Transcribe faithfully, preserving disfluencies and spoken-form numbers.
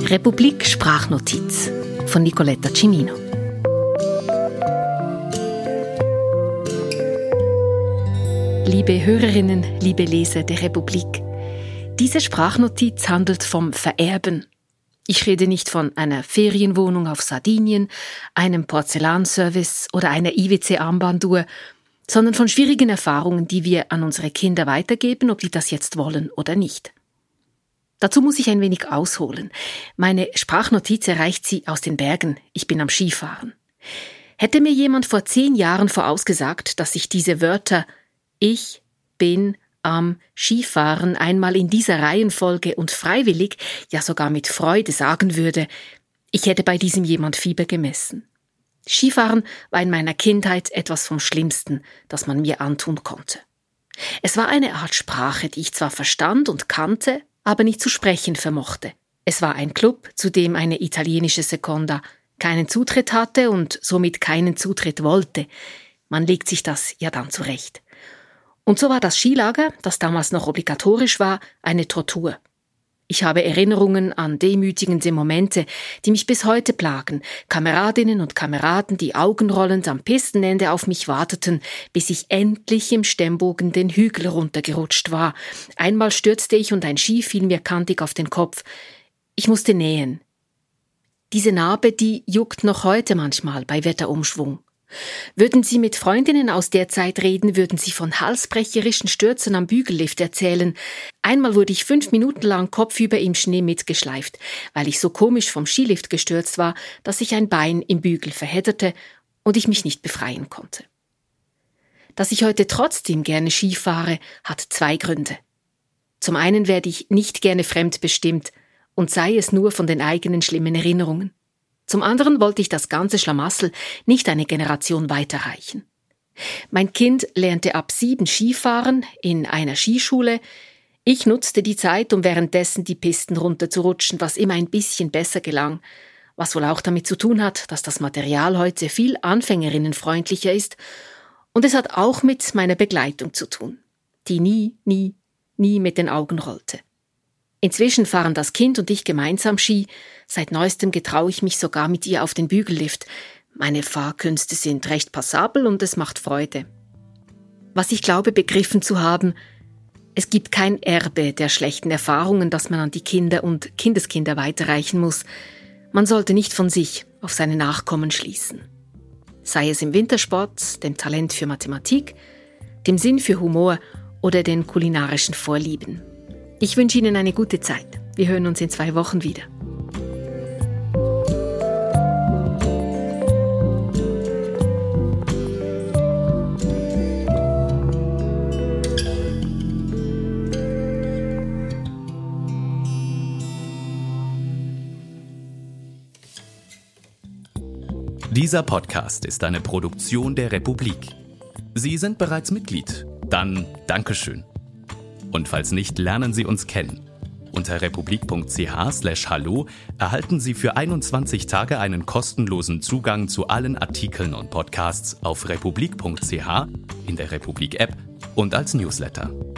Republik Sprachnotiz von Nicoletta Cimino. Liebe Hörerinnen, liebe Leser der Republik, diese Sprachnotiz handelt vom Vererben. Ich rede nicht von einer Ferienwohnung auf Sardinien, einem Porzellanservice oder einer I W C-Armbanduhr, sondern von schwierigen Erfahrungen, die wir an unsere Kinder weitergeben, ob die das jetzt wollen oder nicht. Dazu muss ich ein wenig ausholen. Meine Sprachnotiz erreicht Sie aus den Bergen. Ich bin am Skifahren. Hätte mir jemand vor zehn Jahren vorausgesagt, dass ich diese Wörter Ich bin am Skifahren einmal in dieser Reihenfolge und freiwillig, ja sogar mit Freude sagen würde, ich hätte bei diesem jemand Fieber gemessen. Skifahren war in meiner Kindheit etwas vom Schlimmsten, das man mir antun konnte. Es war eine Art Sprache, die ich zwar verstand und kannte, aber nicht zu sprechen vermochte. Es war ein Club, zu dem eine italienische Seconda keinen Zutritt hatte und somit keinen Zutritt wollte. Man legt sich das ja dann zurecht. Und so war das Skilager, das damals noch obligatorisch war, eine Tortur. Ich habe Erinnerungen an demütigende Momente, die mich bis heute plagen. Kameradinnen und Kameraden, die augenrollend am Pistenende auf mich warteten, bis ich endlich im Stemmbogen den Hügel runtergerutscht war. Einmal stürzte ich und ein Ski fiel mir kantig auf den Kopf. Ich musste nähen. Diese Narbe, die juckt noch heute manchmal bei Wetterumschwung. Würden Sie mit Freundinnen aus der Zeit reden, würden Sie von halsbrecherischen Stürzen am Bügellift erzählen. Einmal wurde ich fünf Minuten lang kopfüber im Schnee mitgeschleift, weil ich so komisch vom Skilift gestürzt war, dass ich ein Bein im Bügel verhedderte und ich mich nicht befreien konnte. Dass ich heute trotzdem gerne Ski fahre, hat zwei Gründe. Zum einen werde ich nicht gerne fremdbestimmt und sei es nur von den eigenen schlimmen Erinnerungen. Zum anderen wollte ich das ganze Schlamassel nicht eine Generation weiterreichen. Mein Kind lernte ab sieben Skifahren in einer Skischule. Ich nutzte die Zeit, um währenddessen die Pisten runterzurutschen, was immer ein bisschen besser gelang, was wohl auch damit zu tun hat, dass das Material heute viel anfängerinnenfreundlicher ist, und es hat auch mit meiner Begleitung zu tun, die nie, nie, nie mit den Augen rollte. Inzwischen fahren das Kind und ich gemeinsam Ski. Seit neuestem getraue ich mich sogar mit ihr auf den Bügellift. Meine Fahrkünste sind recht passabel und es macht Freude. Was ich glaube, begriffen zu haben, es gibt kein Erbe der schlechten Erfahrungen, das man an die Kinder und Kindeskinder weiterreichen muss. Man sollte nicht von sich auf seine Nachkommen schließen. Sei es im Wintersport, dem Talent für Mathematik, dem Sinn für Humor oder den kulinarischen Vorlieben. Ich wünsche Ihnen eine gute Zeit. Wir hören uns in zwei Wochen wieder. Dieser Podcast ist eine Produktion der Republik. Sie sind bereits Mitglied? Dann Dankeschön. Und falls nicht, lernen Sie uns kennen. Unter republik.ch slash hallo erhalten Sie für einundzwanzig Tage einen kostenlosen Zugang zu allen Artikeln und Podcasts auf republik.ch, in der Republik-App und als Newsletter.